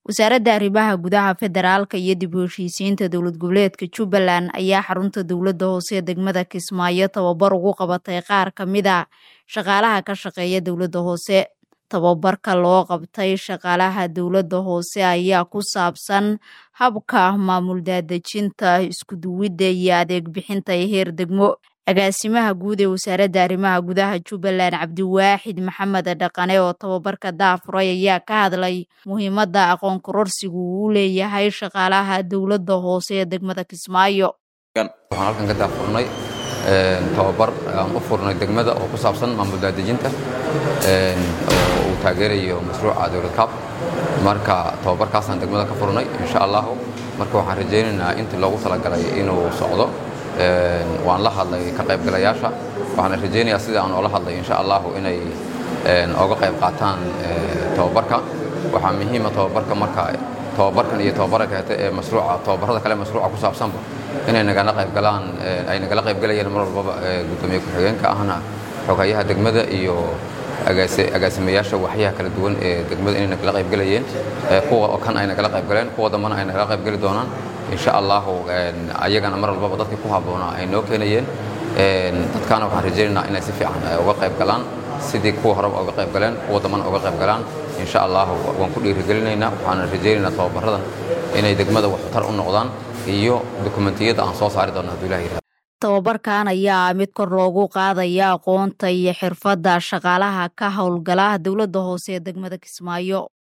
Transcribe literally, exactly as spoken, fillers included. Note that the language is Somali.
Wasaaradda Arrimaha Gudaha Federaalka iyo dib u heshiisiinta dowlad goboleedka Jubbaland ayaa xarunta dowladda hoose ee degmada Kismaayo tababar ugu qabatay qaar ka mid ah shaqaalaha ka shaqeeya dowladda hoose. Tababarka loo qabtay shaqaalaha dowladda hoose ayaa ku saabsan habka maamul daadejinta, isku duwidda iyo adeeg bixinta ee heer degmo. Agaasimaha guud ee Wasaaradda Arrimaha Gudaha Jubbaland Cabdiwaaxid Maxamed Dhaqane oo tababarka daafuray ayaa ka hadlay muhiimadda aqoon kororsigu uu leeyahay shaqaalaha dowladda hoose ee degmada Kismaayo. Waxaan halkan ka daafurnay tababar aan u furnay degmada oo ku saabsan maamul daadejinta oo uu taageerayo mashruuca dowlad kaab. Marka tababarkaasaan degmada ka furnay insha Allah. Marka waxaan rajaynaynaa intii loogu talagalay inuu socdo waan la hadlay ka qaybgalayaasha waxaan rajaynayaa sida aan ula hadlay insha Allah inay uga qayb qaataan tababarka. Waxaa muhiim ah tababarka marka tababarkan iyo tababarka ee mashruuca tababarada kale mashruuca ku saabsan inay nagala qayb galaan ay nagala qayb galayaan mar walba gudoomiye ku-xigeenka ahna xogayaha degmada iyo agaasimayaasha waxyaha kala duwan ee degmada inay nagala qayb galayeen kuwa kan ay nagala qayb galeen kuwa dambana ay nagala qayb gali doonaan insha Allah ayagana mar walba dadka ku haboona ay noo keenayeen dadkana waxaan rajaynaynaa inay si fiican uga qayb galaan sidii kuwa hore uga qayb galeen kuwa dambana uga qayb galaan insha Allah waan ku dhiirigelinaynaa waxaan rajaynaynaa tababaradan inay degmada wax tar u noqdaan iyo dokumentiyada aan soo saari doono Ilaahay. Tababarkan ayaa mid kor loogu qaadaya aqoonta iyo xirfadda shaqaalaha ka howlgala dowladda hoose ee degmada Kismaayo.